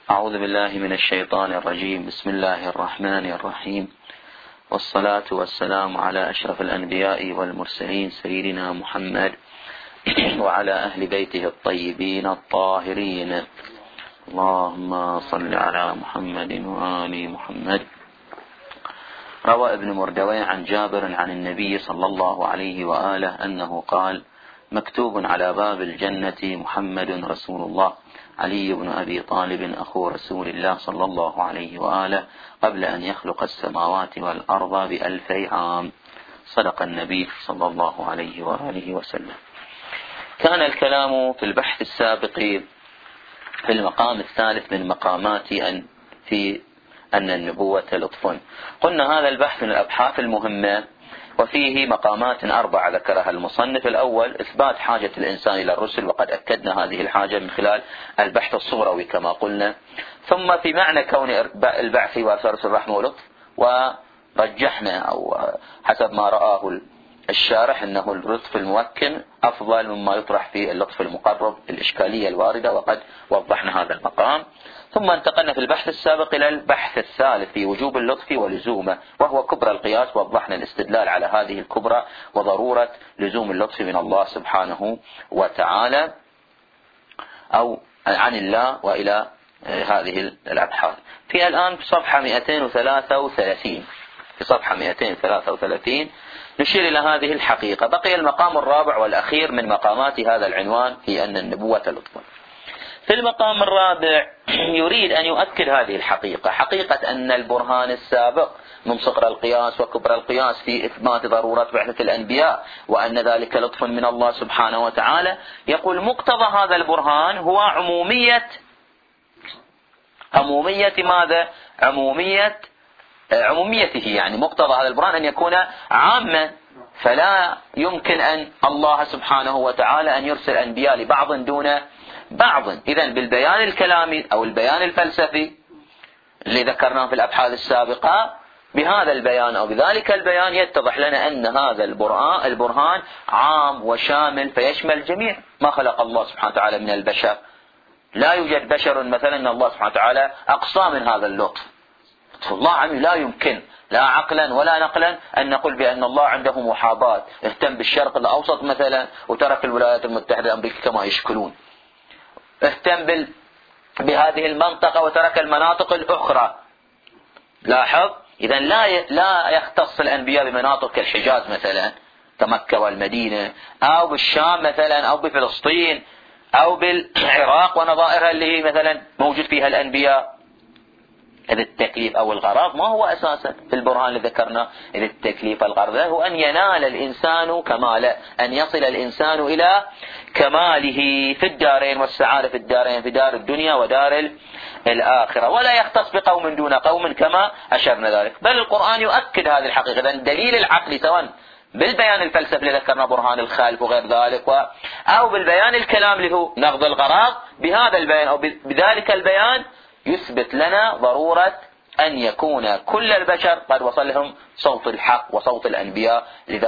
أعوذ بالله من الشيطان الرجيم. بسم الله الرحمن الرحيم، والصلاة والسلام على أشرف الأنبياء والمرسلين سيدنا محمد وعلى أهل بيته الطيبين الطاهرين. اللهم صل على محمد وآل محمد. روى ابن مردويه عن جابر عن النبي صلى الله عليه وآله أنه قال: مكتوب على باب الجنة محمد رسول الله، علي بن أبي طالب أخو رسول الله صلى الله عليه وآله، قبل أن يخلق السماوات والأرض ب2000 عام. صدق النبي صلى الله عليه وآله وسلم. كان الكلام في البحث السابق في المقام الثالث من مقامات أن النبوة لطف. قلنا هذا البحث من الأبحاث المهمة، وفيه مقامات 4 ذكرها المصنف. الأول إثبات حاجة الإنسان إلى الرسل، وقد أكدنا هذه الحاجة من خلال البحث الصغروي كما قلنا. ثم في معنى كون البعث وإرسال الرسل رحمة ولطف، ورجحنا أو حسب ما رآه الشارح أنه اللطف الممكن أفضل مما يطرح في اللطف المقرب، الإشكالية الواردة، وقد وضحنا هذا المقام. ثم انتقلنا في البحث السابق إلى البحث الثالث في وجوب اللطف ولزومه، وهو كبرى القياس. وضحنا الاستدلال على هذه الكبرى وضرورة لزوم اللطف من الله سبحانه وتعالى أو عن الله وإلى هذه الأبحاث. في الآن في صفحة 233 نشير إلى هذه الحقيقة. بقي المقام الرابع والأخير من مقامات هذا العنوان في أن النبوة لطف. في المقام الرابع يريد أن يؤكد هذه الحقيقة، حقيقة أن البرهان السابق من صغر القياس وكبر القياس في إثبات ضرورة بعثة الأنبياء وأن ذلك لطف من الله سبحانه وتعالى. يقول مقتضى هذا البرهان هو عمومية ماذا؟ عموميته، يعني مقتضى هذا البرهان أن يكون عاما، فلا يمكن أن الله سبحانه وتعالى أن يرسل أنبياء لبعض دون بعض. إذن بالبيان الكلامي أو البيان الفلسفي اللي ذكرناه في الأبحاث السابقة، بهذا البيان أو بذلك البيان يتضح لنا أن هذا البرهان عام وشامل فيشمل الجميع ما خلق الله سبحانه وتعالى من البشر. لا يوجد بشر مثلا أن الله سبحانه وتعالى أقصى من هذا اللطف. الله عنه لا يمكن لا عقلا ولا نقلا أن نقول بأن الله عنده محاباة، اهتم بالشرق الأوسط مثلا وترك الولايات المتحدة الأمريكية كما يشكلون، اهتم بهذه المنطقة وترك المناطق الأخرى. لاحظ، إذن لا يختص الأنبياء بمناطق الحجاز مثلا كمكة والمدينة، أو بالشام مثلا، أو بفلسطين، أو بالعراق ونظائرها اللي هي مثلا موجود فيها الأنبياء. إذا التكليف أو الغرض ما هو أساسا في البرهان اللي ذكرنا، إذا التكليف الغرض هو أن ينال الإنسان كماله، أن يصل الإنسان إلى كماله في الدارين والسعادة في الدارين، في دار الدنيا ودار الآخرة، ولا يختص بقوم دون قوم كما أشرنا ذلك. بل القرآن يؤكد هذه الحقيقة. إذن دليل العقل سواء بالبيان الفلسفي اللي ذكرنا برهان الخالق وغير ذلك، أو بالبيان الكلام اللي هو نقض الغراض، بهذا البيان أو بذلك البيان يثبت لنا ضرورة أن يكون كل البشر قد وصل لهم صوت الحق وصوت الأنبياء،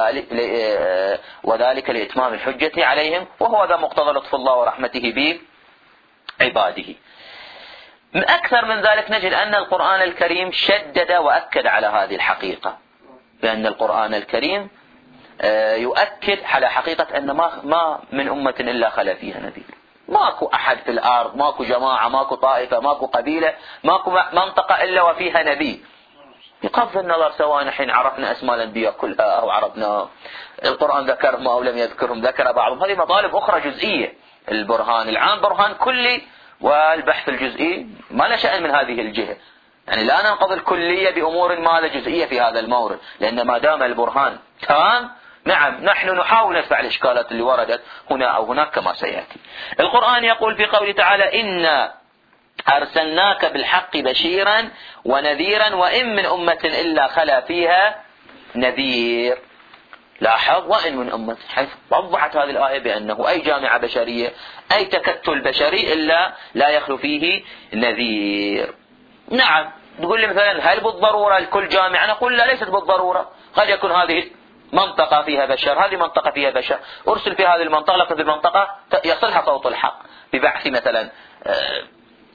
وذلك لإتمام الحجة عليهم، وهو ذا مقتضى لطف الله ورحمته بعباده. أكثر من ذلك نجد أن القرآن الكريم شدد وأكد على هذه الحقيقة، بأن القرآن الكريم يؤكد على حقيقة أن ما من أمة إلا خلا فيها نذير. ماكو أحد في الأرض، ماكو جماعة، ماكو طائفة، ماكو قبيلة، ماكو منطقة إلا وفيها نبي. بغض النظر سواء نحن عرفنا أسماء الأنبياء كلها أو عرفنا القرآن ذكرهم أو لم يذكرهم، ذكر بعضهم، هذه مطالب أخرى جزئية. البرهان العام برهان كلي، والبحث الجزئي ما له شأن من هذه الجهة. يعني لا ننقض الكلية بأمور ما له جزئية في هذا المورد، لأن ما دام البرهان تمام، نعم نحن نحاول ندفع الإشكالات اللي وردت هنا أو هناك كما سيأتي. القرآن يقول في قوله تعالى: إنا أرسلناك بالحق بشيرا ونذيرا وإن من أمة إلا خلا فيها نذير. لاحظ، وإن من أمة، حيث وضحت هذه الآية بأنه أي جامعة بشرية، أي تكتل بشري إلا لا يخلو فيه نذير. نعم، تقول لي مثلا هل بالضرورة الكل جامعة؟ نقول لا، ليست بالضرورة. قد يكون هذه منطقة فيها بشر، هذه منطقة فيها بشر، أرسل في هذه المنطقة، لكن في المنطقة يصلها صوت الحق ببعث مثلا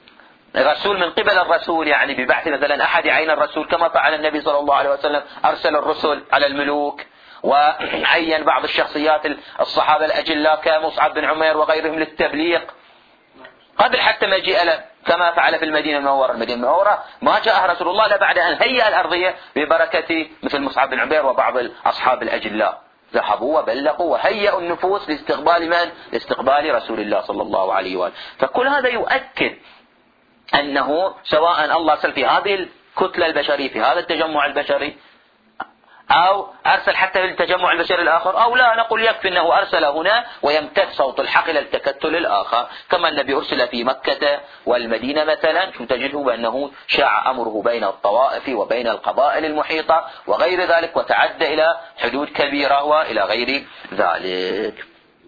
الرسول من قبل الرسول، يعني ببعث مثلا أحد عين الرسول كما فعل النبي صلى الله عليه وسلم، أرسل الرسل على الملوك وعين بعض الشخصيات الصحابة الأجلاء كمصعب بن عمير وغيرهم للتبليغ قبل حتى مجيء له، كما فعل في المدينة المنورة. المدينة المنورة ما جاء رسول الله إلا بعد أن هيأ الأرضية ببركة مثل مصعب بن عمير وبعض الأصحاب الأجلاء، ذهبوا وبلغوا وهيئوا النفوس لاستقبال من؟ لاستقبال رسول الله صلى الله عليه وآله. فكل هذا يؤكد أنه سواء الله أرسل في هذه الكتلة البشرية في هذا التجمع البشري أو أرسل حتى في التجمع البشري الآخر، أو لا نقول يكفي أنه أرسل هنا ويمتد صوت الحق إلى التكتل الآخر، كما النبي أرسل في مكة والمدينة مثلا، تجده بأنه شاع أمره بين الطوائف وبين القبائل المحيطة وغير ذلك، وتعدى إلى حدود كبيرة وإلى غير ذلك.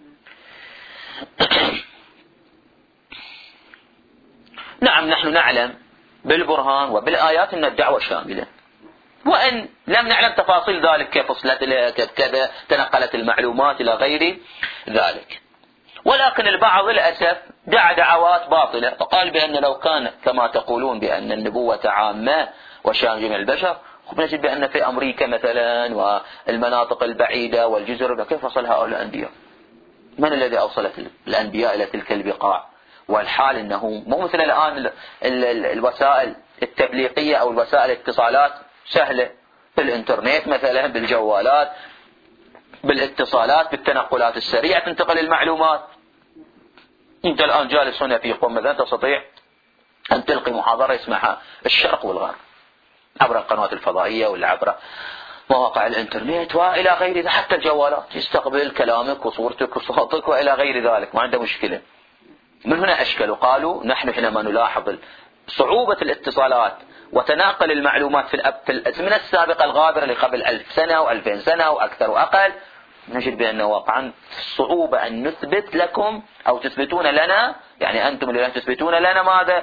نعم، نحن نعلم بالبرهان وبالآيات أن الدعوة شاملة، وإن لم نعلم تفاصيل ذلك كيف وصلت إلى كذا تنقلت المعلومات إلى غير ذلك. ولكن البعض للأسف دعا دعوات باطلة، فقال بأن لو كان كما تقولون بأن النبوة عامة وشامل جميع البشر، نجد بأن في أمريكا مثلا والمناطق البعيدة والجزر، كيف وصل هؤلاء الأنبياء؟ من الذي أوصلت الأنبياء إلى تلك البقاع؟ والحال أنه مو مثل الآن الوسائل التبليغية أو الوسائل الاتصالات سهلة، بالإنترنت مثلا، بالجوالات، بالاتصالات، بالتنقلات السريعة تنتقل المعلومات. أنت الآن جالس هنا في قم مثلا تستطيع أن تلقي محاضرة يسمعها الشرق والغرب عبر القنوات الفضائية ولا عبر مواقع الإنترنت وإلى غير ذلك، حتى الجوالات يستقبل كلامك وصورتك وصوتك وإلى غير ذلك، ما عنده مشكلة. من هنا أشكلوا، قالوا نحن حينما نلاحظ صعوبة الاتصالات وتناقل المعلومات في الأزمنة السابقة الغابرة اللي قبل 1000 سنة و2000 سنة وأكثر وأقل، نجد بأنه واقعا صعوبة أن نثبت لكم أو تثبتون لنا، يعني أنتم الذين تثبتون لنا ماذا؟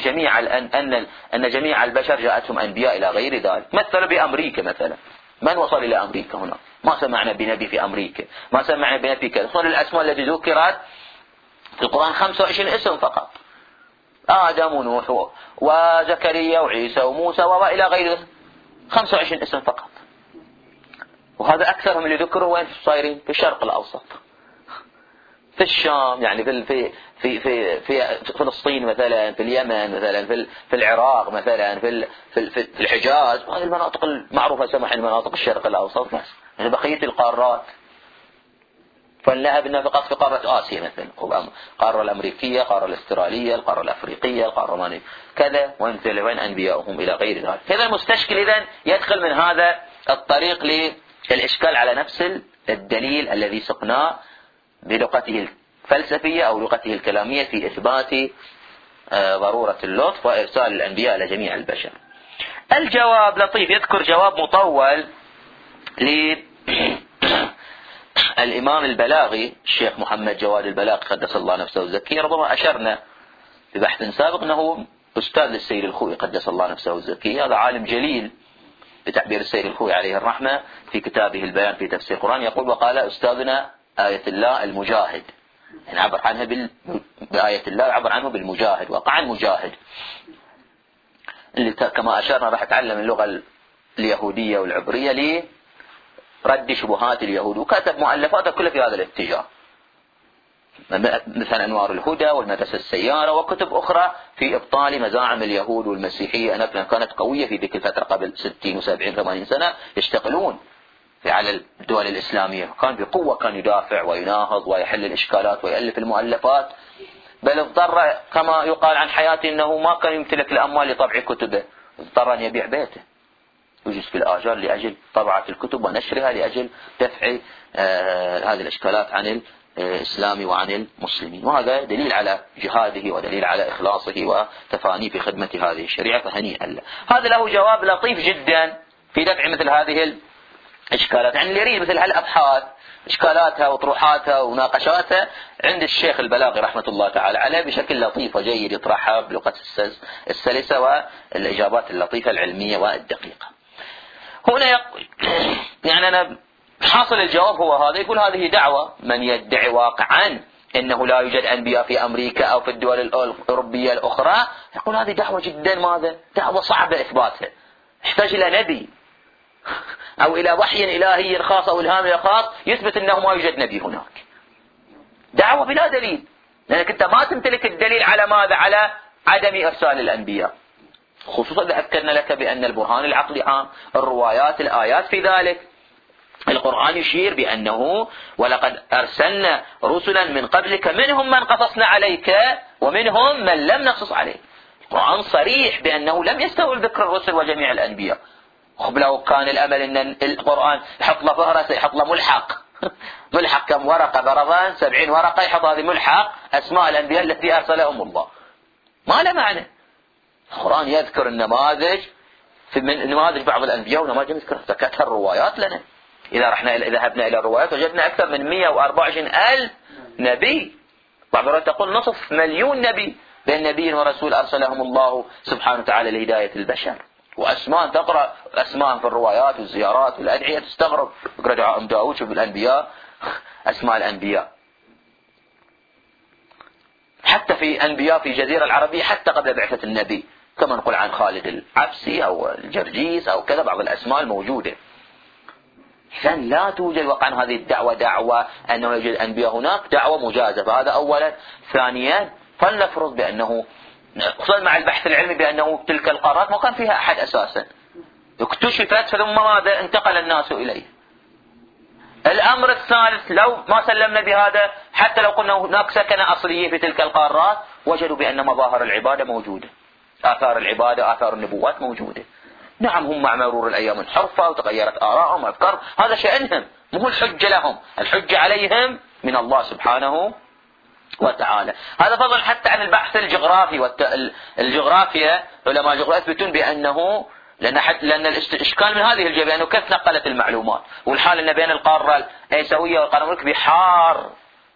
أن جميع البشر جاءتهم أنبياء إلى غير ذلك. مثلا بأمريكا مثلا، من وصل إلى أمريكا هنا؟ ما سمعنا بنبي في أمريكا، ما سمعنا بنبي كذا. صار الأسماء التي ذكرت في القرآن 25 اسم فقط، آدم ونوح وزكريا وعيسى وموسى وإلى غير ذلك، 25 اسم فقط. وهذا أكثرهم اللي ذكروا وين صايرين؟ في الشرق الأوسط، في الشام، يعني في فلسطين مثلا، في اليمن مثلا، في العراق مثلا، في الحجاز، وهذه المناطق المعروفة سمح المناطق الشرق الأوسط بس. يعني بقية القارات فلنذهب فقط في قارة آسيا مثلا، القارة الأمريكية، القارة الأسترالية، القارة الأفريقية، القارة الرومانية كذا، وين أنبياؤهم إلى غير ذلك. هذا المستشكل إذن يدخل من هذا الطريق للإشكال على نفس الدليل الذي سقناه بلغته الفلسفية أو لغته الكلامية في إثبات ضرورة اللطف وإرسال الأنبياء إلى جميع البشر. الجواب لطيف، يذكر جواب مطول الإمام البلاغي الشيخ محمد جواد البلاغي قدس الله نفسه الزكية. ربما أشرنا في بحث سابق أنه أستاذ للسيد الخوئي قدس الله نفسه الزكية، هذا عالم جليل بتعبير السيد الخوئي عليه الرحمة في كتابه البيان في تفسير القرآن، يقول وقال أستاذنا آية الله المجاهد، يعني عبر عنها بآية الله عبر عنه بالمجاهد، وقع مجاهد اللي كما أشرنا راح أتعلم اللغة اليهودية والعبرية ليه رد شبهات اليهود، وكتب مؤلفاته كلها في هذا الاتجاه، مثل أنوار الهدى والمدرسة السيارة، وكتب أخرى في إبطال مزاعم اليهود والمسيحية أنها كانت قوية في ذيك الفترة قبل 60 و70 80 سنة، يشتغلون على الدول الإسلامية، كان بقوة كان يدافع ويناهض ويحل الإشكالات ويألف المؤلفات، بل اضطر كما يقال عن حياته أنه ما كان يمتلك الأموال لطبع كتبه، اضطر أن يبيع بيته يجلس في الآجار لأجل طبعة الكتب ونشرها لأجل دفع هذه الإشكالات عن الإسلام وعن المسلمين. وهذا دليل على جهاده ودليل على إخلاصه وتفانيه في خدمة هذه الشريعة، فهنيئا له. هذا له جواب لطيف جدا في دفع مثل هذه الإشكالات. يعني اللي يريد مثل هالأبحاث إشكالاتها وطروحاتها ومناقشاتها عند الشيخ البلاغي رحمة الله تعالى عليه بشكل لطيف وجيد، يطرحها بلغة السلسة والإجابات اللطيفة العلمية والدقيقة. هنا يعني أنا حاصل الجواب هو هذا، يقول هذه دعوة من يدعي واقعا إنه لا يوجد أنبياء في أمريكا أو في الدول الأوروبية الأخرى، يقول هذه دعوة جدا ماذا؟ دعوة صعبة إثباتها، يحتاج إلى نبي أو إلى وحي إلهي خاص أو إلهام خاص يثبت أنه ما يوجد نبي هناك. دعوة بلا دليل، لأنك أنت ما تمتلك الدليل على ماذا؟ على عدم إرسال الأنبياء، خصوصا إذا أذكرنا لك بأن البرهان العقلي عام، الروايات الآيات في ذلك. القرآن يشير بأنه ولقد أرسلنا رسلا من قبلك منهم من قصصنا عليك ومنهم من لم نقصص عليك. القرآن صريح بأنه لم يستوعب ذكر الرسل وجميع الأنبياء. خب لو كان الأمل أن القرآن يحط له فهرس، يحط له ملحق ملحق كم ورقة برضان 70 ورقة، يحط هذه ملحق أسماء الأنبياء التي أرسلهم الله، ما له معنى. القرآن يذكر النماذج في من نماذج بعض الأنبياء ونماذج يذكر ذكرتها الروايات لنا. إذا ذهبنا إلى الروايات وجدنا أكثر من 124,000 نبي، بعض الروايات تقول نصف مليون نبي، بين نبي ورسول أرسلهم الله سبحانه وتعالى لهداية البشر. وأسماء تقرأ أسماء في الروايات والزيارات والأدعية تستغرب، اقرأ دعاء داود شوف الأنبياء أسماء الأنبياء، حتى في أنبياء في الجزيرة العربية حتى قبل بعثة النبي، كما نقول عن خالد العبسي أو الجرجيس أو كذا، بعض الأسماء الموجودة. إذن لا توجد وقعا هذه الدعوة دعوة أنه يوجد أنبياء هناك، دعوة مجازفة، هذا أولا. ثانيا فلنفرض بأنه خصوصا مع البحث العلمي بأنه تلك القارات ما كان فيها أحد أساسا، اكتشفت ثم ماذا؟ انتقل الناس إليه. الأمر الثالث لو ما سلمنا بهذا، حتى لو قلنا هناك سكنة أصلية في تلك القارات، وجدوا بأن مظاهر العبادة موجودة، آثار العبادة آثار النبوات موجودة. نعم هم مع مرور الأيام انحرفوا وتغيرت آراءهم وأفكار، هذا شأنهم، مو الحجة لهم، الحجة عليهم من الله سبحانه وتعالى. هذا فضل حتى عن البحث الجغرافي الجغرافيا، علماء الجغرافيا يثبتون بأنه لأن الإشكال من هذه الجبهة أنه كيف نقلت المعلومات، والحال أن بين القارة الآسيوية والقارة الأمريكية بحار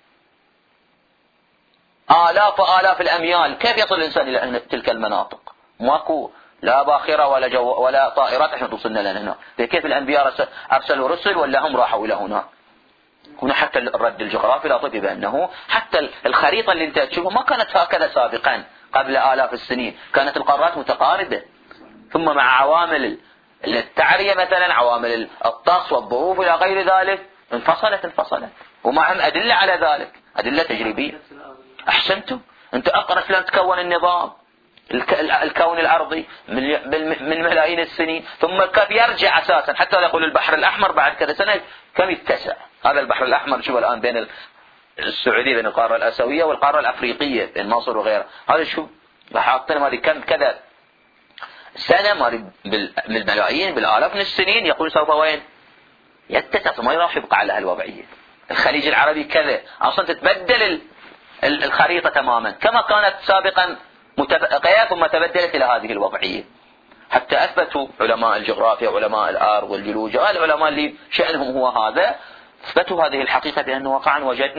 آلاف الأميال، كيف يصل الإنسان إلى تلك المناطق؟ ماكو لا باخرة ولا طائرات عشان توصلنا لنا هنا. كيف الأنبياء أرسلوا رسل ولا هم راحوا إلى هنا؟ هنا حتى الرد الجغرافي لا طبي بأنه حتى الخريطة اللي انت تشوفها ما كانت هكذا سابقا قبل آلاف السنين، كانت القارات متقاربة، ثم مع عوامل التعرية مثلا، عوامل الطقس والظروف إلى غير ذلك انفصلت، ومعهم أدلة على ذلك، أدلة تجريبية. أحسنتم، أنت أقرأ لن تكون النظام الكون الأرضي من ملايين السنين، ثم كيف يرجع أساسا حتى يقول البحر الأحمر بعد كذا سنة كم يتسع. هذا البحر الأحمر شوف الآن بين السعودية، بين القارة الآسيوية والقارة الأفريقية، بين مصر وغيرها، هذا شوف حاطين هذه كم كذا سنة، بالملايين بالآلاف من السنين، يقول سوف وين يتسع، ما يروح يبقى على هالوضعية. الخليج العربي كذا، أصلا تتبدل الخريطة تماما كما كانت سابقا متفقية، ثم تبدلت إلى هذه الوضعية، حتى أثبتوا علماء الجغرافيا وعلماء الأرض والجيولوجيا، العلماء اللي شأنهم هو هذا، أثبتوا هذه الحقيقة بأن واقعا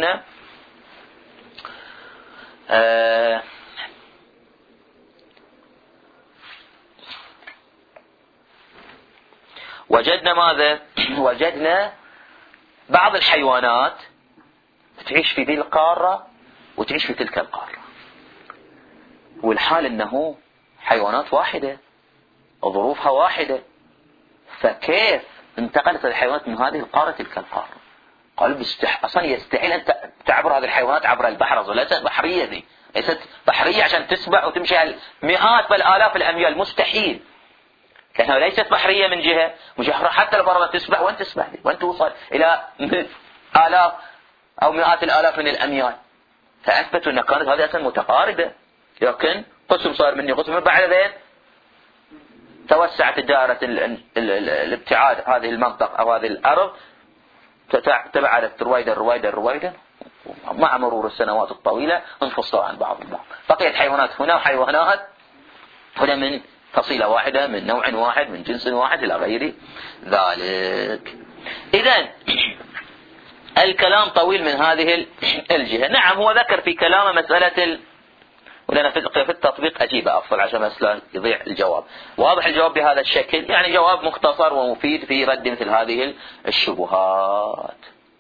وجدنا ماذا؟ وجدنا بعض الحيوانات تعيش في ذي القارة وتعيش في تلك القارة، والحال أنه حيوانات واحدة وظروفها واحدة، فكيف انتقلت الحيوانات من هذه القارة تلك القارة؟ قالوا أصلا يستحيل أن تعبر هذه الحيوانات عبر البحر، ليست بحرية، ذي ليست بحرية عشان تسبح وتمشي مئات بل آلاف الأميال، مستحيل، لأنها ليست بحرية من جهة حتى لو فرضت تسبح وين تسبح وين توصل إلى آلاف أو مئات الآلاف من الأميال. فأثبتوا أن كانت هذه أصلا متقاربة، لكن قسم صار مني قسم، بعد ذلك توسعت دائرة الابتعاد، هذه المنطقة أو هذه الأرض تبعدت رويدا مع مرور السنوات الطويلة انفصلوا عن بعض البعض، بقيت حيوانات هنا وحيوانات هنا من فصيلة واحدة من نوع واحد من جنس واحد إلى غير ذلك. إذن الكلام طويل من هذه الجهة. نعم هو ذكر في كلامه مسألة ولنا في التطبيق أجيبه أفضل عشان مثلا يضيع الجواب. واضح الجواب بهذا الشكل، يعني جواب مختصر ومفيد في رد مثل هذه الشبهات.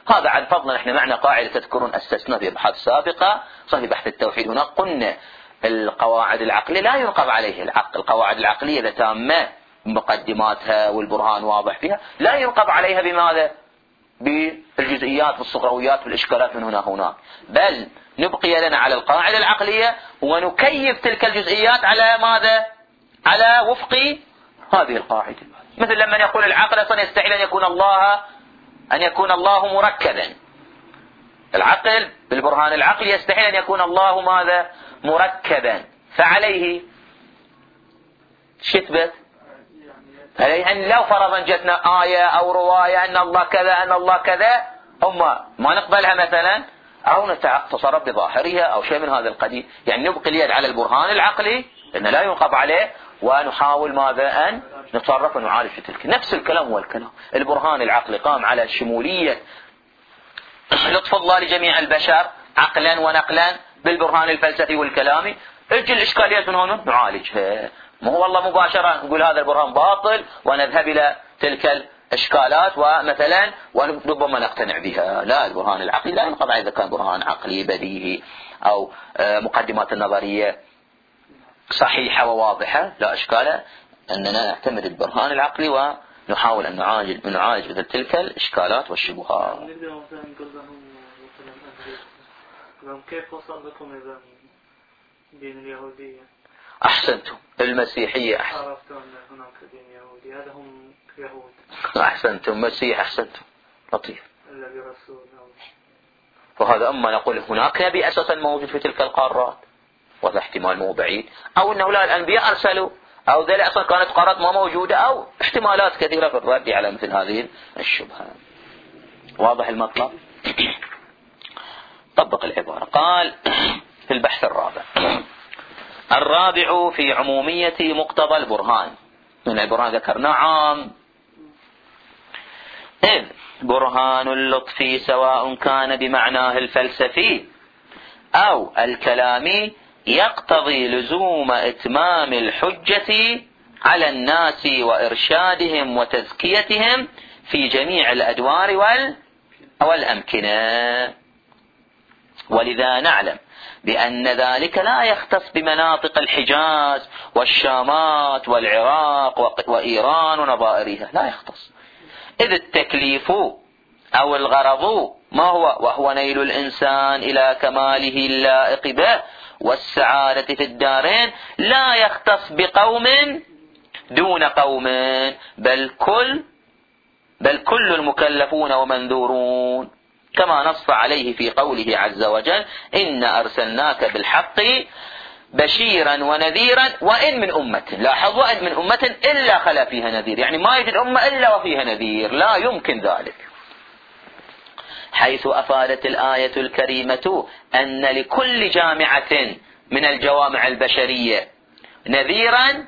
هذا عن فضلا. احنا معنا قاعدة تذكرون أسسنا في أبحاث سابقة صحيح بحث التوحيد، هناك قلنا القواعد العقلية لا ينقض عليه العقل. القواعد العقلية إذا تامة مقدماتها والبرهان واضح فيها لا ينقض عليها بماذا؟ بالجزئيات والصغرويات والإشكالات من هنا، بل نبقي لنا على القاعدة العقلية ونكيف تلك الجزئيات على ماذا؟ على وفق هذه القاعدة. مثل لما يقول العقل أصلا يستحيل أن يكون الله مركبا. العقل بالبرهان العقلي يستحيل أن يكون الله ماذا؟ مركبا. فعليه شتبت عليه أن لو فرضا جتنا آية أو رواية أن الله كذا أن الله كذا هم ما نقبلها مثلا أو نتصرف بظاهرها أو شيء من هذا القبيل. يعني نبقي اليد على البرهان العقلي لأن لا ينقض عليه، ونحاول ماذا؟ أن نتصرف ونعالج في تلك. نفس الكلام والكلام. البرهان العقلي قام على شمولية لطف الله لجميع البشر عقلا ونقلا بالبرهان الفلسفي والكلامي. اجي الإشكاليات من هنا نعالجها. ما هو والله مباشرة نقول هذا البرهان باطل ونذهب إلى تلك الإشكالات ومثلا وربما نقتنع بها. لا، البرهان العقلي لا ينقض إذا كان برهان عقلي بديهي أو مقدمات النظرية صحيحة وواضحة لا إشكال أننا نعتمد البرهان العقلي ونحاول أن نعالج مثل تلك الإشكالات والشبهات. كيف وصل لكم إذا دين اليهودية؟ أحسنتم. المسيحية أحسن. عرفتم أن هناك دين يهودي، هذا هم يهود. أحسنتم. مسيح أحسنتم. لطيف. الذي رسول. وهذا أما نقول هناك نبي أساسا موجود في تلك القارات، وهذا احتمال مو بعيد، أو أنه لا الأنبياء أرسلوا، أو ذلك أصلا كانت قارات ما موجودة، أو احتمالات كثيرة في الرد على مثل هذه الشبهة. واضح المطلب؟ طبق العبارة. قال في البحث الرابع في عمومية مقتضى البرهان. من البرهان ذكرنا عام، إذ برهان اللطف سواء كان بمعناه الفلسفي أو الكلامي يقتضي لزوم إتمام الحجة على الناس وإرشادهم وتزكيتهم في جميع الأدوار والأمكنة. ولذا نعلم بأن ذلك لا يختص بمناطق الحجاز والشامات والعراق وإيران ونظائرها، لا يختص، إذ التكليف أو الغرض ما هو؟ وهو نيل الإنسان إلى كماله اللائق به والسعادة في الدارين، لا يختص بقوم دون قوم، بل كل المكلفون ومنذورون، كما نص عليه في قوله عز وجل: إن أرسلناك بالحق بشيرا ونذيرا وإن من أمة. لاحظ: وإن من أمة إلا خلا فيها نذير، يعني ما يوجد أمة إلا وفيها نذير، لا يمكن ذلك. حيث أفادت الآية الكريمة أن لكل جامعة من الجوامع البشرية نذيرا.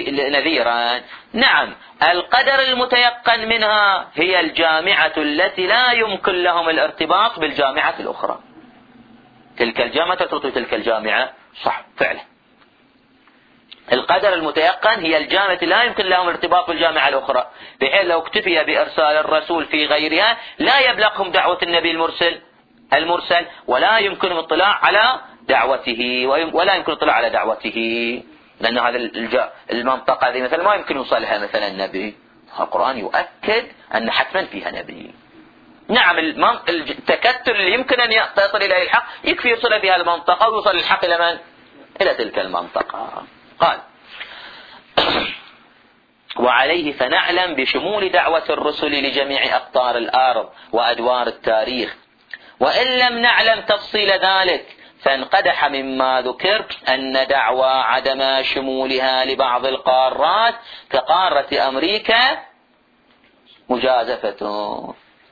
نعم، القدر المتيقن منها هي الجامعة التي لا يمكن لهم الارتباط بالجامعة الأخرى. تلك الجامعة ترتبط تلك الجامعة، صح فعلا. القدر المتيقن هي الجامعة لا يمكن لهم الارتباط بالجامعة الأخرى، بحيث لو اكتفي بإرسال الرسول في غيرها لا يبلغهم دعوة النبي المرسل ولا يمكن الاطلاع على دعوته، ولا يمكن الاطلاع على دعوته، لأن هذا المنطقة هذه مثلا ما يمكن يوصلها مثلا النبي. القرآن يؤكد أن حتما فيها نبي. نعم، التكتل اللي يمكن أن يصل إلى الحق يكفي يوصل بها المنطقة ويوصل الحق إلى من؟ إلى تلك المنطقة. قال: وعليه فنعلم بشمول دعوة الرسل لجميع أقطار الأرض وأدوار التاريخ، وإن لم نعلم تفصيل ذلك فانقدح مما ذكر أن دعوى عدم شمولها لبعض القارات كقارة أمريكا مجازفة.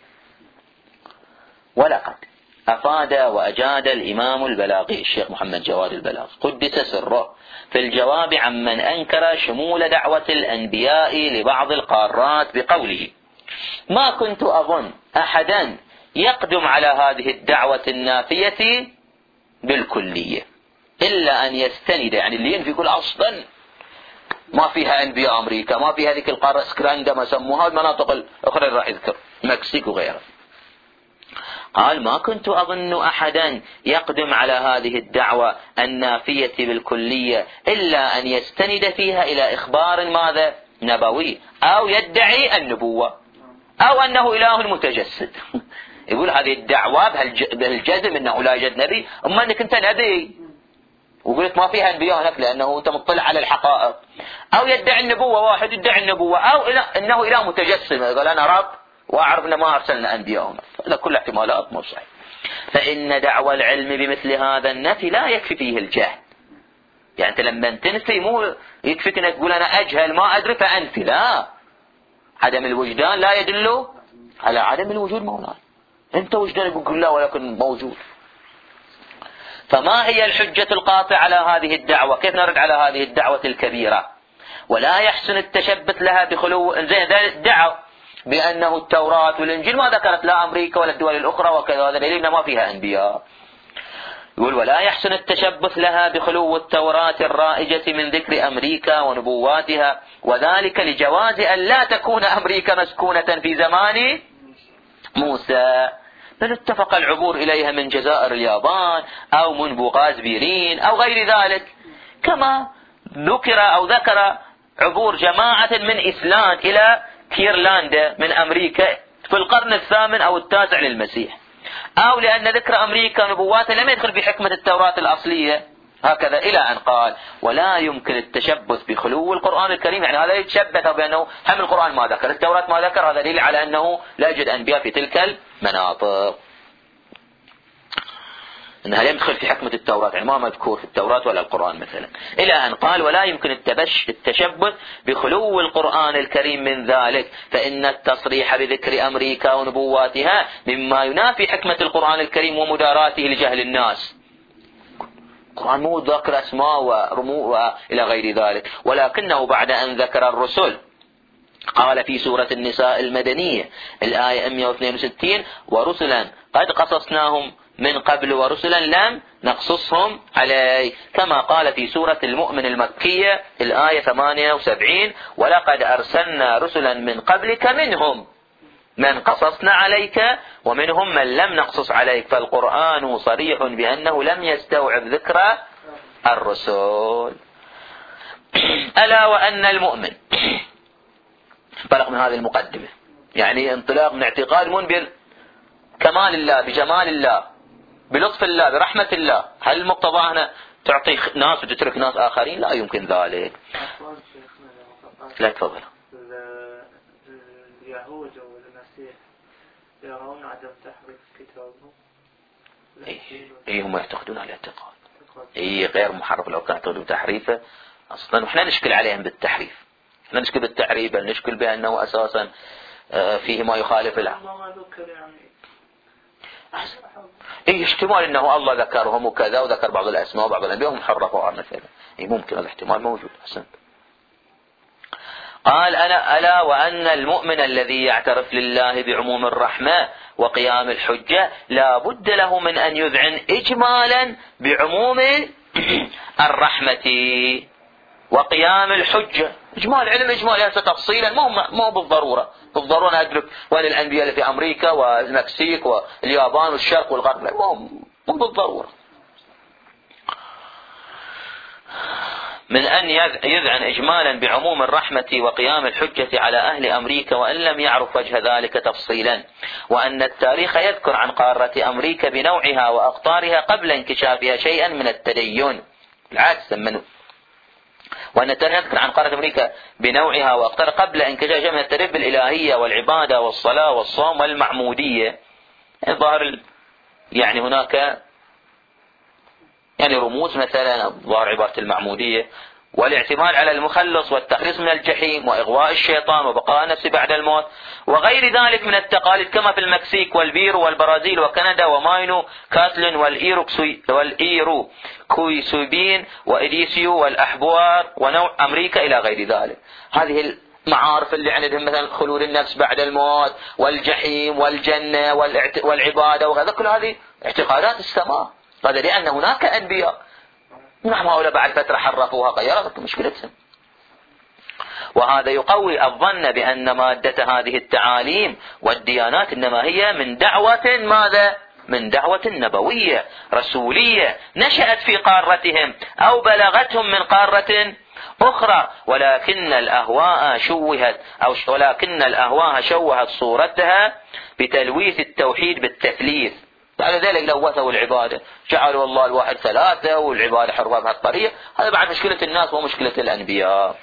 ولقد أفاد وأجاد الإمام البلاغي الشيخ محمد جواد البلاغي قدس سره في الجواب عمن أنكر شمول دعوة الأنبياء لبعض القارات بقوله: ما كنت أظن أحدا يقدم على هذه الدعوة النافية بالكلية إلا أن يستند، يعني اللي ينفي يقول أصلا ما فيها أنبياء أمريكا، ما فيها هذه القارة اسكراندا ما سموها، المناطق الأخرى اللي راح يذكر مكسيك وغيرها. قال ما كنت أظن أحدا يقدم على هذه الدعوة النافية بالكلية إلا أن يستند فيها إلى إخبار ماذا نبوي أو يدعي النبوة أو أنه إله متجسد. يقول هذه الدعوة بهالجزم أنه لا يوجد نبي، أما أنك أنت نبي وقلت ما فيها أنبياء هناك لأنه أنت مطلع على الحقائق، أو يدعي النبوة، واحد يدعي النبوة، أو أنه إله متجسد قال أنا رب وأعرف أن ما أرسلنا أنبياء هنا. هذا كل احتمالات مو صحيح. فإن دعوى العلم بمثل هذا النفي لا يكفي فيه الجهل. يعني أنت لما تنفي مو يكفيك أنك تقول أنا أجهل ما أدري فأنفي، لا، عدم الوجدان لا يدل على عدم الوجود مولانا. أنت وجدانك يقول لا ولكن موجود. فما هي الحجة القاطعة على هذه الدعوة؟ كيف نرد على هذه الدعوة الكبيرة؟ ولا يحسن التشبث لها بخلو. زين دعوا بأنه التوراة والإنجيل ما ذكرت لا أمريكا ولا الدول الأخرى وكذا، هذا دليل ما فيها أنبياء. يقول ولا يحسن التشبث لها بخلو التوراة الرائجة من ذكر أمريكا ونبواتها، وذلك لجواز أن لا تكون أمريكا مسكونة في زمان موسى، بل اتفق العبور إليها من جزائر اليابان أو من بوغاز بيرين أو غير ذلك، كما ذكر عبور جماعة من إسلان إلى كيرلاندا من أمريكا في القرن الثامن أو التاسع للمسيح، أو لأن ذكر أمريكا نبواتها لم يدخل في حكمة التوراة الأصلية، هكذا إلى أن قال ولا يمكن التشبث بخلو القرآن الكريم. يعني هذا يتشبث بأنه هم القرآن ما ذكر، التوراة ما ذكر، هذا دليل على أنه لا يوجد أنبياء في تلك المناطق، أنها لم يدخل في حكمة التوراة، يعني ما مذكور في التوراة ولا القرآن مثلا. إلى أن قال ولا يمكن التشبث بخلو القرآن الكريم من ذلك، فإن التصريح بذكر أمريكا ونبواتها مما ينافي حكمة القرآن الكريم ومداراته لجهل الناس. القرآن مو ذكر أسماء ورموز إلى غير ذلك، ولكنه بعد أن ذكر الرسل قال في سورة النساء المدنية الآية 162 ورسلا قد قصصناهم من قبل ورسلا لم نقصصهم عليه، كما قال في سورة المؤمن المكية الآية 78 ولقد أرسلنا رسلا من قبلك منهم من قصصنا عليك ومنهم من لم نقصص عليك. فالقرآن صريح بأنه لم يستوعب ذكر الرسل. ألا وأن المؤمن انطلق من هذه المقدمة، يعني انطلاق من اعتقاد منبر كمال الله بجمال الله بلطف الله برحمة الله. هل المقتضى هنا تعطي ناس وتترك ناس آخرين؟ لا يمكن ذلك. لا تفضل. اليهود والمسيح يرون عدم تحريف كتابهم. هم يعتقدون على الاعتقاد غير محرف. لو كان يعتقدون تحريفه أصلا وإحنا نشكل عليهم بالتحريف، احنا نشكل بالتحريف بل نشكل بأنه أساسا فيه ما يخالف العقل. احتمال انه الله ذكرهم وكذا وذكر بعض الاسماء وبعض الانبياء هم حرفوها مثلا، ممكن هذا احتمال موجود. حسن. قال ألا وأن المؤمن الذي يعترف لله بعموم الرحمة وقيام الحجة لا بد له من أن يذعن إجمالا بعموم الرحمة وقيام الحجة. إجمال علم إجمال يعني تفصيلا مو بالضرورة أنا أدرك وأن الأنبياء اللي في أمريكا والمكسيك واليابان والشرق والغرب، لا مو بالضرورة. من أن يذعن إجمالا بعموم الرحمة وقيام الحجة على أهل أمريكا وأن لم يعرف وجه ذلك تفصيلا، وأن التاريخ يذكر عن قارة أمريكا بنوعها وأقطارها قبل انكشافها شيئا من التدين. العكس وأن التاريخ يذكر عن قارة أمريكا بنوعها وأقطارها قبل انكشافها شيئا من التدين بالإلهية والعبادة والصلاة والصوم والمعمودية. ظاهر يعني هناك يعني رموز مثلا ظاهر عبارة المعمودية والاعتماد على المخلص والتخليص من الجحيم وإغواء الشيطان وبقاء النفس بعد الموت وغير ذلك من التقاليد كما في المكسيك والبيرو والبرازيل وكندا وماينو كاتلين والإيرو كويسوبين وإديسيو والأحبوار ونوع أمريكا إلى غير ذلك. هذه المعارف اللي عندهم مثلا خلود النفس بعد الموت والجحيم والجنة والعبادة وهذا كل هذه اعتقادات السماء، هذا لأن هناك أنبياء. نعم هؤلاء بعد فترة حرفوها غيرت مشكلتهم. وهذا يقوي الظن بأن مادة هذه التعاليم والديانات إنما هي من دعوة ماذا من دعوة نبوية رسولية نشأت في قارتهم أو بلغتهم من قارة أخرى، ولكن الأهواء شوهت صورتها بتلويث التوحيد بالتثليث. بعد ذلك لوثوا العبادة، جعلوا الله الواحد ثلاثة والعبادة حرفها بهالطريقة. هذا بعد مشكلة الناس ومشكلة الأنبياء.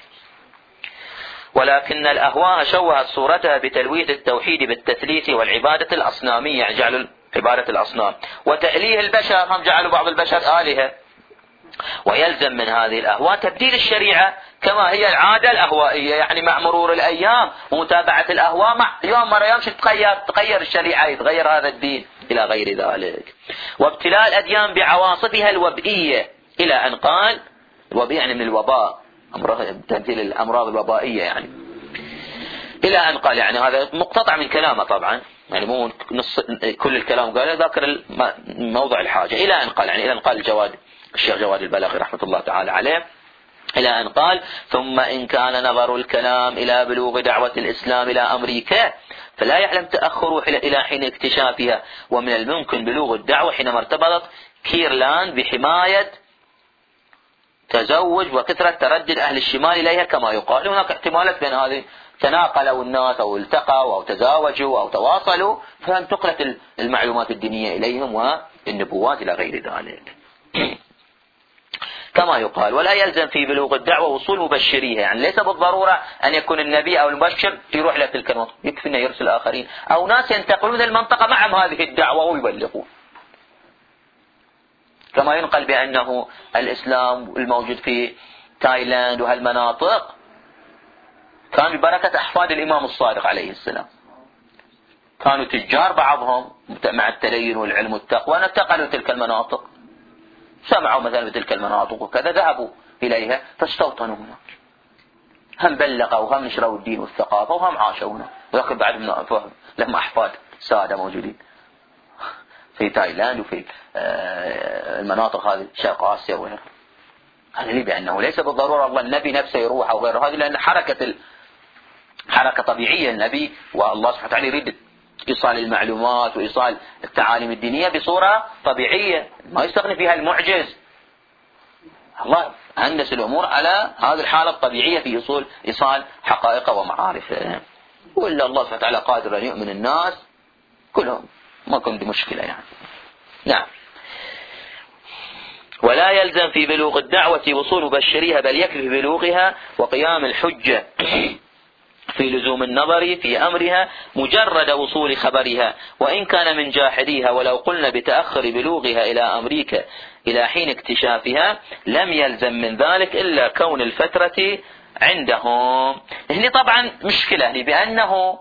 ولكن الأهواء شوهت صورتها بتلويث التوحيد بالتثليث والعبادة الأصنامية، يعني جعلوا عبادة الأصنام وتأليه البشر، هم جعلوا بعض البشر آلهة. ويلزم من هذه الأهواء تبديل الشريعة كما هي العادة الأهوائية، يعني مع مرور الأيام ومتابعة الأهواء مع يوم مرة يوم تغير الشريعة، يتغير هذا الدين إلى غير ذلك. وابتلاء الأديان بعواصفها الوبئية إلى أن قال، الوبئية يعني من الوباء، تمثيل الأمراض الوبائية يعني، إلى أن قال، يعني هذا مقتطع من كلامه طبعا، يعني مو نص كل الكلام قال، ذاكر موضع الحاجة. إلى أن قال، يعني إلى أن قال الشيخ جواد البلاغي رحمة الله تعالى عليه، إلى أن قال: ثم إن كان نظر الكلام إلى بلوغ دعوة الإسلام إلى أمريكا فلا يعلم تأخره إلى حين اكتشافها، ومن الممكن بلوغ الدعوة حينما ارتبطت كيرلاند بحماية تزوج وكثرة تردد أهل الشمال إليها كما يقال. هناك احتمالات بين هذه، تناقلوا الناس أو التقوا أو تزاوجوا أو تواصلوا، فانتقلت المعلومات الدينية إليهم والنبوات إلى غير ذلك كما يقال. ولا يلزم في بلوغ الدعوة وصول مبشريها، يعني ليس بالضرورة أن يكون النبي أو المبشر يروح إلى تلك المنطقة، يكفي أن يرسل آخرين أو ناس ينتقلون المنطقة معهم هذه الدعوة ويبلغون. كما ينقل بأنه الإسلام الموجود في تايلاند وهالمناطق كان ببركة أحفاد الإمام الصادق عليه السلام، كانوا تجار بعضهم مع التدين والعلم والتقوى، انتقلوا تلك المناطق، سمعوا مثلا بتلك المناطق وكذا، ذهبوا إليها فاستوطنوا هناك، هم بلغوا وهم نشروا الدين والثقافة وهم عاشوا هنا. ولكن بعد لهم أحفاد سادة موجودين في تايلاند وفي المناطق هذه شرق آسيا وغيرها. هذا اللي بأنه ليس بالضرورة الله النبي نفسه يروح أو غيره، هذه لأن حركة طبيعية النبي، والله سبحانه وتعالى يريد إيصال المعلومات وإيصال التعاليم الدينية بصورة طبيعية ما يستغني فيها المعجز. الله هندس الأمور على هذه الحالة الطبيعية في إيصال حقائق ومعارف، وإلا الله سبحانه وتعالى قادر أن يؤمن الناس كلهم، ما كنت مشكلة يعني. نعم. ولا يلزم في بلوغ الدعوة وصول مبشريها، بل يكفي بلوغها وقيام الحجة في لزوم النظر في أمرها مجرد وصول خبرها، وإن كان من جاحديها. ولو قلنا بتأخر بلوغها إلى أمريكا إلى حين اكتشافها لم يلزم من ذلك إلا كون الفترة عندهم. هنا طبعا مشكلة هنا، بأنه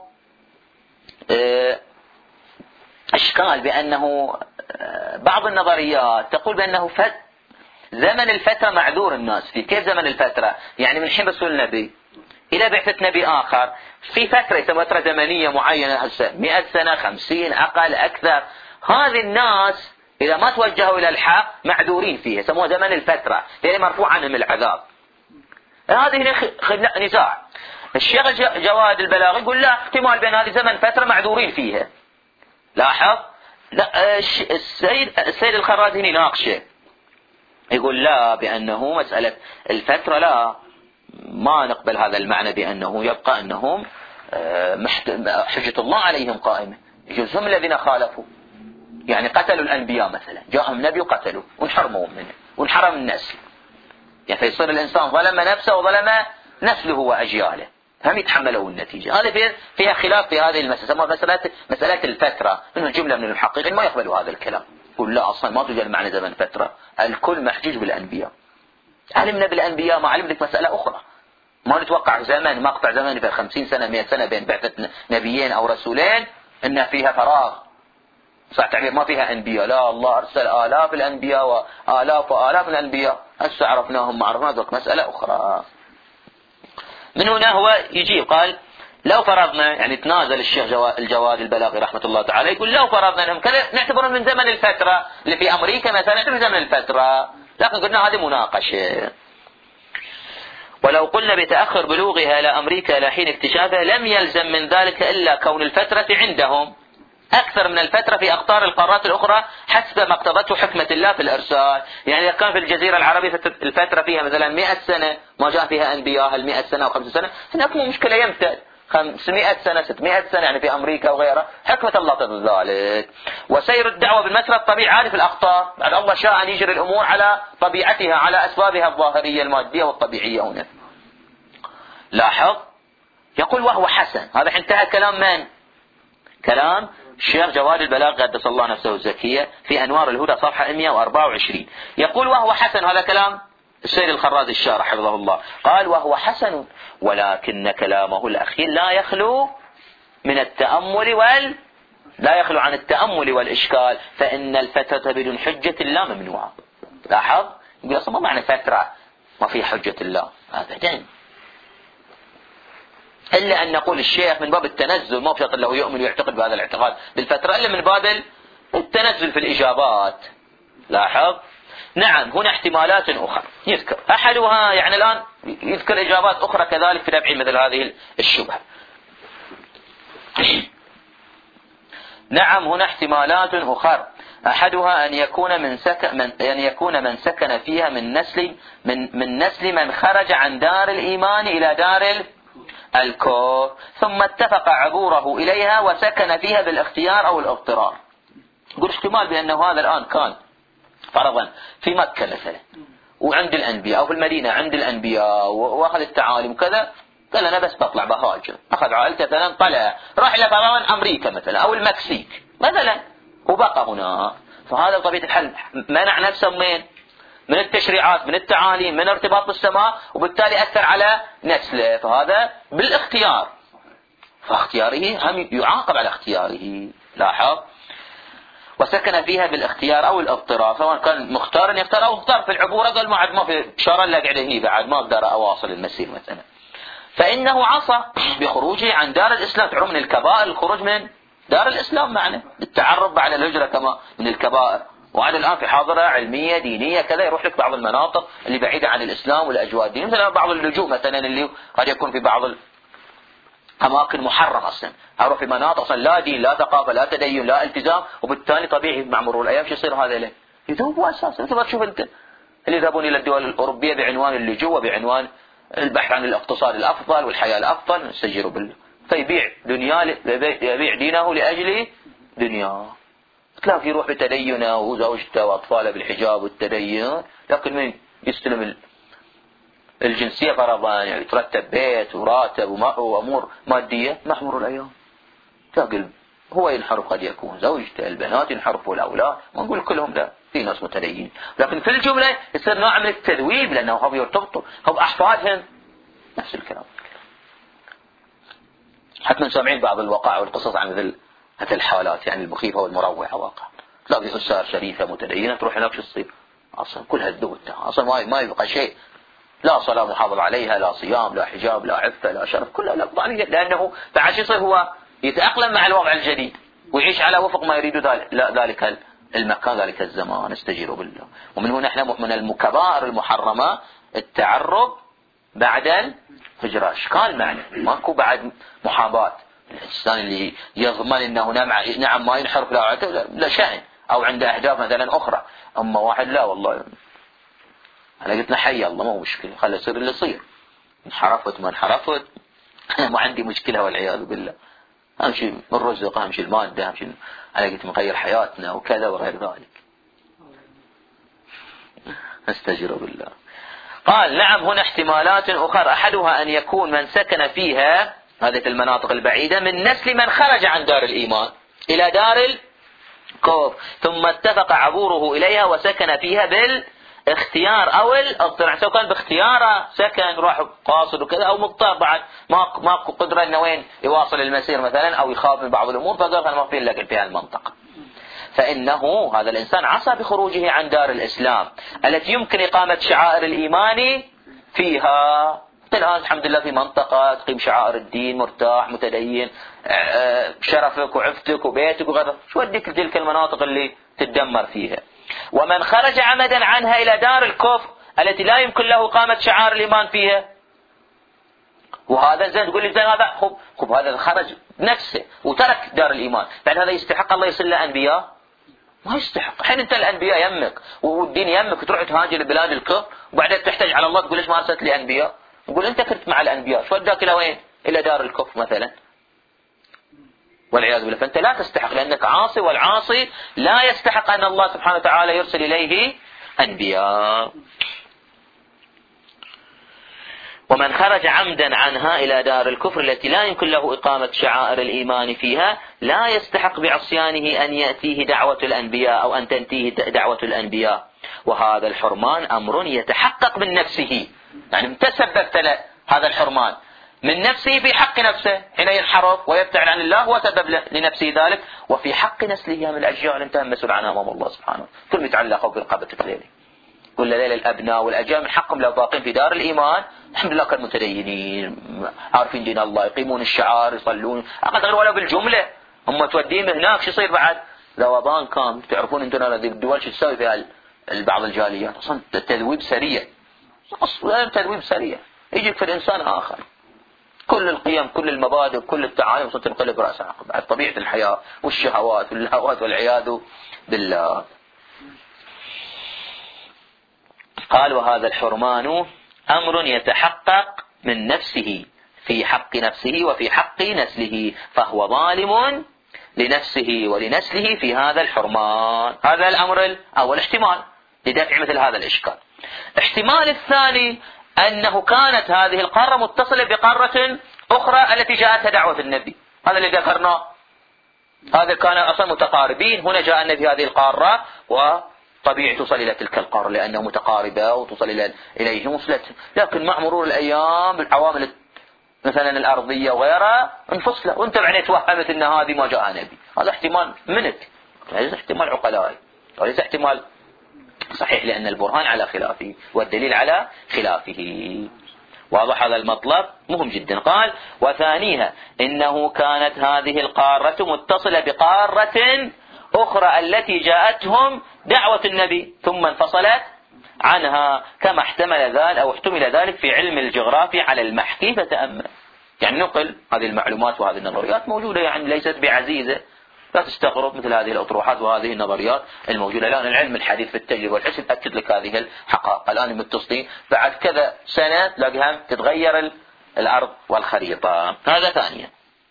أشكال، بأنه بعض النظريات تقول بأنه زمن الفترة معذور الناس فيه. كيف زمن الفترة؟ يعني من حين رسول النبي إلى بعثة نبي آخر في فترة يسمى فترة زمنية معينة، 100 سنة 50 أقل أكثر. هذه الناس إذا ما توجهوا إلى الحق معذورين فيه، يسموها زمن الفترة لأن مرفوع عنهم العذاب. هذه نزاع. الشيخ جواد البلاغي يقول لا احتمال بين هذه زمن فترة معذورين فيها. لاحظ، لا السيد الخرازي يناقشه، يقول لا، بأنه مسألة الفترة لا، ما نقبل هذا المعنى، بأنه يبقى أنهم حجة الله عليهم قائمة. يجوز هم الذين خالفوا، يعني قتلوا الأنبياء مثلا، جاءهم نبي وقتلوا ونحرموا منه ونحرم النسل، يعني فيصير الإنسان ظلم نفسه وظلم نسله وأجياله، هم يتحملوا النتيجة. هذا فيها خلاف في هذه المسألة، مسألة الفترة. منه جملة من المحققين ما يقبلوا هذا الكلام، يقول لا أصلا ما توجد معنى زمن فترة، الكل محجوج بالأنبياء. علمنا بالأنبياء ما علم لك مسألة أخرى، ما نتوقع زمن مقطع زمن في 50 سنة 100 سنة بين بعثة نبيين أو رسولين إن فيها فراغ، صح تعبير، ما فيها أنبياء. لا، الله أرسل آلاف الأنبياء وآلاف الأنبياء، هسه عرفناهم ما عرفنا، ذلك مسألة أخرى. من هنا هو يجي قال لو فرضنا، يعني تنازل الشيخ الجواد البلاغي رحمة الله تعالى، يقول لو فرضنا أنهم كذا نعتبرهم من زمن الفترة اللي في أمريكا مثلا، نعتبر زمن الفترة، لكن قلنا هذه مناقشة. ولو قلنا بتأخر بلوغها إلى أمريكا إلى حين اكتشافها لم يلزم من ذلك إلا كون الفترة عندهم، أكثر من الفترة في أقطار القارات الأخرى حسب ما اقتضته حكمة الله في الإرسال. يعني إذا كان في الجزيرة العربية الفترة فيها مثلا 100 سنة ما جاء فيها أنبياء، 100 سنة أو 5 سنة، هناك مو مشكلة يمتد 500 سنة 600 سنة، يعني في أمريكا وغيرها حكمة الله تقتضي ذلك. وسير الدعوة بالمسرى الطبيعي عادي في الأقطار، بعد الله شاء أن يجري الأمور على طبيعتها، على أسبابها الظاهرية المادية والطبيعية. هنا لاحظ يقول وهو حسن. هذا انتهى كلام من؟ كلام الشيخ جواد البلاغ قدس الله نفسه الزكية في أنوار الهدى صفحة 124. يقول وهو حسن، هذا كلام السيد الخرازي الشارح حفظه الله، قال وهو حسن ولكن كلامه الأخير لا يخلو من التأمل لا يخلو عن التأمل والإشكال، فإن الفترة بدون حجة لا ممنوعة. لاحظ يقول أصلا ما معنى فترة ما في حجة الله؟ أبدا، إلا أن نقول الشيخ من باب التنزل، ما بشرط له يؤمن ويعتقد بهذا الاعتقاد بالفترة، إلا من باب التنزل في الإجابات. لاحظ نعم هنا احتمالات أخرى يذكر، أحدها يعني الآن يذكر إجابات أخرى كذلك في دفع مثل هذه الشبهة. نعم هنا احتمالات أخرى، أحدها أن يكون من سكن فيها من نسل من خرج عن دار الإيمان إلى دار الكفر ثم اتفق عبوره إليها وسكن فيها بالاختيار أو الاضطرار. يقول احتمال بأنه هذا الآن كان فرضا في مكة مثلا وعند الأنبياء، أو في المدينة عند الأنبياء وأخذ التعاليم وكذا، قال أنا بس بطلع بهاجر، أخذ عائلته مثلا طلع راح إلى فرضا أمريكا مثلا أو المكسيك مثلا وبقى هنا، فهذا بطبيعة الحال منع نفسه من التشريعات، من التعاليم، من ارتباط بالسماء، وبالتالي أثر على نسله، فهذا بالاختيار، فاختياره هم يعاقب على اختياره. لاحظ وسكن فيها بالاختيار أو الاضطرار، سواء كان مختارا يختار أو اختار في العبور، قال ما في شارع لا قاعد هني بعد ما أقدر أواصل المسير مثلا، فإنه عصى بخروجه عن دار الإسلام. تعرف من الكبائر الخروج من دار الإسلام، معنى التعرب بعد الهجرة كما من الكبائر. وهذا الآن في حاضرة علمية دينية كذا يروح لك بعض المناطق اللي بعيدة عن الإسلام والأجواء الدينية، مثلا بعض اللجوء مثلا اللي قد يكون في بعض أماكن محرمة أصلا، أروح في مناطق أصلا لا دين لا ثقافة لا تدين لا التزام، وبالتالي طبيعي مع مرور الأيام شو يصير هذا له يذوبوا أساسا. أنت ما تشوف أنت اللي يذهبون إلى الدول الأوروبية بعنوان اللجوء وبعنوان البحث عن الاقتصاد الأفضل والحياة الأفضل، استجيروا بالله، فيبيع يبيع دينه لأجل دنياه. تلاقي يروح بتدينه وزوجته وأطفاله بالحجاب والتدين، لكن من يستلم الجنسية فرضا يعني يترتب بيت وراتب وأمور مادية، محمر الأيام تلاقي هو ينحرف، قد يكون زوجته البنات ينحرفوا الأولاد، ما نقول كلهم لا، في ناس متدينين، لكن في الجملة يصير نوع من التذويب لأنه هم يرتبطوا هم أحفادهم نفس الكلام. حتى سامعين بعض الوقائع والقصص عن مثل الحالات يعني المخيفة والمروعة. واقع تلاقي أسرة شريفة متدينة تروح هناك شو تصير؟ أصلا كل هالذوق أصلا ما يبقى شيء، لا صلاة محافظ عليها، لا صيام، لا حجاب، لا عفة، لا شرف، كلها لا ضعيف، لأنه بعد يصير هو يتأقلم مع الوضع الجديد ويعيش على وفق ما يريد ذلك المكان ذلك الزمان. استجيروا بالله. ومن هنا احنا من المكبائر المحرمة التعرب بعد الهجرة. اشكال معنى ماكو بعد محاباة الإنسان اللي يضمن أنه نعم ما ينحرف لا شأن أو عنده أهداف مثلا أخرى، أما واحد لا والله أنا قلت له حي الله ما هو مشكلة، خلي يصير اللي يصير، انحرفت ما انحرفت أنا ما عندي مشكلة والعياذ بالله، أهم شيء الرزق، أهم شيء المادة، أهم شيء أنا قلت مغير حياتنا وكذا وغير ذلك. استجر بالله. قال نعم هنا احتمالات أخرى، أحدها أن يكون من سكن فيها هذه المناطق البعيدة من نسل من خرج عن دار الإيمان إلى دار الكفر ثم اتفق عبوره إليها وسكن فيها بالاختيار أو الاضطرار، سواء كان باختياره سكن راح قاصد وكذا أو مضطر بعد ما قدرة أنه وين يواصل المسير مثلا أو يخاف من بعض الأمور فقال أنا ما في لك في هالمنطقة، فإنه هذا الإنسان عصى بخروجه عن دار الإسلام التي يمكن إقامة شعائر الإيمان فيها. الآن الحمد لله في منطقة تقيم شعائر الدين مرتاح متدين، شرفك وعفتك وبيتك وغيره، شو وديك تلك المناطق اللي تدمر فيها. ومن خرج عمدا عنها إلى دار الكفر التي لا يمكن له إقامة شعائر الإيمان فيها، وهذا زين، تقول لي زين هذا خب هذا خرج نفسه وترك دار الإيمان، بعد هذا يستحق الله يصل له أنبياء؟ ما يستحق. حين أنت الأنبياء يمك والدين يمك تروح تهاجر لبلاد الكفر وبعدين تحتاج على الله تقول ليش ما أرسلت لي أنبياء؟ يقول أنت كنت مع الأنبياء، شو وداك إلى وين؟ إلى دار الكفر مثلا، والعياذ بالله. فأنت لا تستحق لأنك عاصي، والعاصي لا يستحق أن الله سبحانه وتعالى يرسل إليه أنبياء. ومن خرج عمدا عنها إلى دار الكفر التي لا يمكن له إقامة شعائر الإيمان فيها لا يستحق بعصيانه أن يأتيه دعوة الأنبياء أو أن تنتهي دعوة الأنبياء. وهذا الحرمان أمر يتحقق من نفسه، يعني انت سببت له هذا الحرمان من نفسه في حق نفسه حين ينحرف ويبتعد عن الله وسبب لنفسه ذلك، وفي حق نسله من الأجيال انت مسؤول عنها أمام الله سبحانه. كل يتعلقوا برقبة الليل، كل ليلة الأبناء والأجيال من حقهم لو باقين في دار الإيمان الحمد لله كانوا متدينين عارفين دين الله، يقيمون الشعار، يصلون، أقل غير ولو بالجملة. هم توديهم هناك شو يصير بعد؟ ذوبان كامل. تعرفون انتم هذه الدول شو تسوي فيها بعض الجاليات؟ أصلا تذويب سريع، أصلا تذويب سريع، يجيك في الإنسان آخر كل القيم كل المبادئ كل التعاليم تنقلب رأس عقب بعد طبيعة الحياة والشهوات والهوات والعياذ بالله. قال وهذا الحرمان أمر يتحقق من نفسه في حق نفسه وفي حق نسله، فهو ظالم لنفسه ولنسله في هذا الحرمان. هذا الأمر الأول احتمال لدفع مثل هذا الإشكال. احتمال الثاني أنه كانت هذه القارة متصلة بقارة أخرى التي جاءتها دعوة النبي، هذا اللي ذكرناه، هذا كان أصلا متقاربين. هنا جاء النبي هذه القارة وطبيعي تصل إلى تلك القارة لأنها متقاربة وتصل إليه وصلت، لكن مع مرور الأيام العوامل مثلا الأرضية وغيرها انفصلت وانت بعدين توهمت أن هذه ما جاء نبي. هذا احتمال منك، ليس احتمال عقلائي وليس احتمال صحيح، لأن البرهان على خلافه والدليل على خلافه. واضح هذا المطلب مهم جدا. قال وثانيها إنه كانت هذه القارة متصلة بقارة أخرى التي جاءتهم دعوة النبي ثم انفصلت عنها، كما احتمل ذلك أو احتمل ذلك في علم الجغرافيا على المحكي فتأمل. يعني نقل هذه المعلومات وهذه النظريات موجودة، يعني ليست بعزيزة، لا تستغرب مثل هذه الأطروحات وهذه النظريات الموجودة الآن. العلم الحديث في التجربة والحس يأكد لك هذه الحقائق. الآن متصلين بعد كذا سنة تلاقيها تتغير الأرض والخريطة. هذا ثانيا.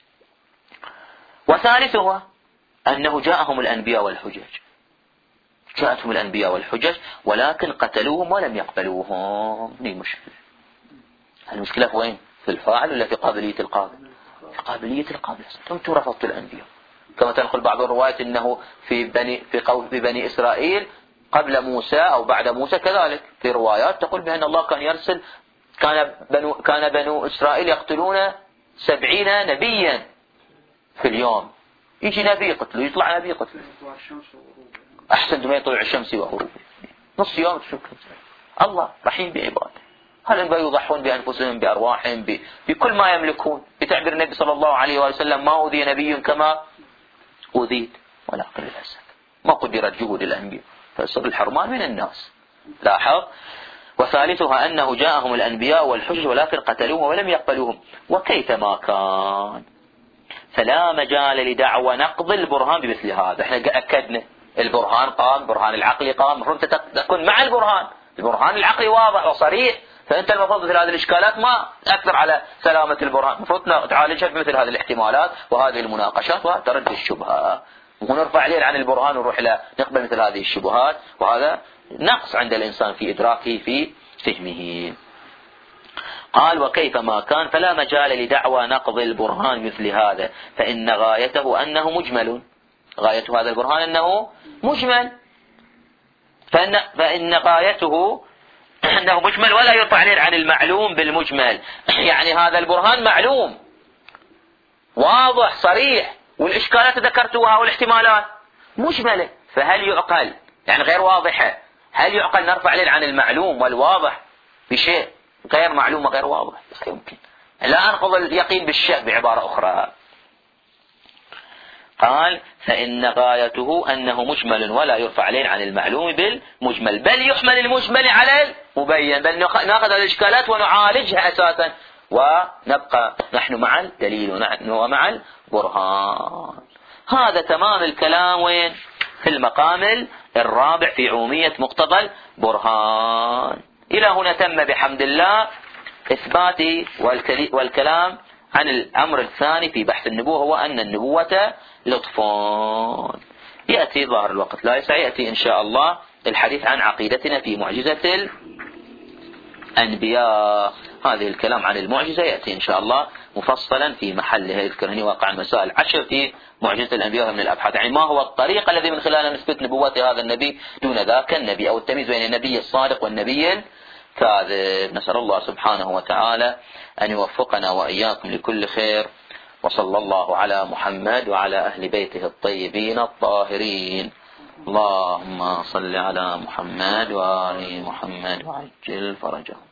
وثالثها أنه جاءهم الأنبياء والحجج، جاءتهم الأنبياء والحجج ولكن قتلوهم ولم يقبلوهم. هذه مشكلة. المشكلة في وين؟ في الفاعل ولا في قابلية القابل؟ في قابلية القابل. أنتم رفضتوا الأنبياء، كما تنقل بعض الروايات أنه في بني إسرائيل قبل موسى أو بعد موسى كذلك، في روايات تقول بأن الله كان يرسل كان بنو إسرائيل يقتلون 70 نبيا في اليوم، يجي نبي يقتله يطلع نبي يقتله. أحسن ما يطلع الشمس وغروب نص يوم تشوف الله رحيم بعباده. هل يضحون بأنفسهم بأرواحهم بكل ما يملكون. بتعبير النبي صلى الله عليه وسلم ما أوذي نبي كما أوذيت، ولكن للأسف ما قدرت جهود الأنبياء فيصير الحرمان من الناس. لاحظ. وثالثها أنه جاءهم الأنبياء والحجج ولكن قتلوهم ولم يقبلوهم، وكيف ما كان فلا مجال لدعوى نقض البرهان بمثل هذا. احنا أكدنا البرهان قام، برهان العقل قام، المفروض تكون مع البرهان العقلي واضح وصريح، فأنت المفروض مثل هذه الإشكالات ما تأثر على سلامة البرهان، المفروض تعالجها بمثل هذه الاحتمالات وهذه المناقشات وترد الشبهة، ونرفع ليل عن البرهان ونروح إلى نقبل مثل هذه الشبهات، وهذا نقص عند الإنسان في إدراكه في فهمه. قال وكيف ما كان فلا مجال لدعوى نقض البرهان مثل هذا، فإن غايته أنه مجمل، غاية هذا البرهان أنه مجمل، فإن غايته أنه مجمل ولا يرفع ليل عن المعلوم بالمجمل. يعني هذا البرهان معلوم واضح صريح، والإشكالات ذكرتوها والاحتمالات مجملة، فهل يعقل يعني غير واضحة، هل يعقل نرفع ليل عن المعلوم والواضح بشيء غير معلوم وغير واضح؟ لا يمكن. لا أنقض اليقين بالشك بعبارة أخرى. قال فإن غايته أنه مجمل ولا يرفع ليل عن المعلوم بالمجمل، بل يحمل المجمل على المبين، بل نأخذ الإشكالات ونعالجها أساسا ونبقى نحن مع الدليل ومع البرهان. هذا تمام الكلام وين؟ في المقام الرابع في عمومية مقتضى البرهان. إلى هنا تم بحمد الله إثبات والكلام عن الأمر الثاني في بحث النبوة، هو أن النبوة لطفان. يأتي ظاهر الوقت لا يسع، يأتي إن شاء الله الحديث عن عقيدتنا في معجزة الأنبياء. هذه الكلام عن المعجزة يأتي إن شاء الله مفصلا في محله. يذكر هنا واقع المسائل 10 في معجزة الأنبياء من الأبحاث، يعني ما هو الطريق الذي من خلاله نثبت نبوة هذا النبي دون ذاك النبي، أو التمييز بين النبي الصادق والنبي الكاذب. نسأل الله سبحانه وتعالى أن يوفقنا وإياكم لكل خير، وصلى الله على محمد وعلى أهل بيته الطيبين الطاهرين. اللهم صل على محمد وآل محمد وعجل فرجهم.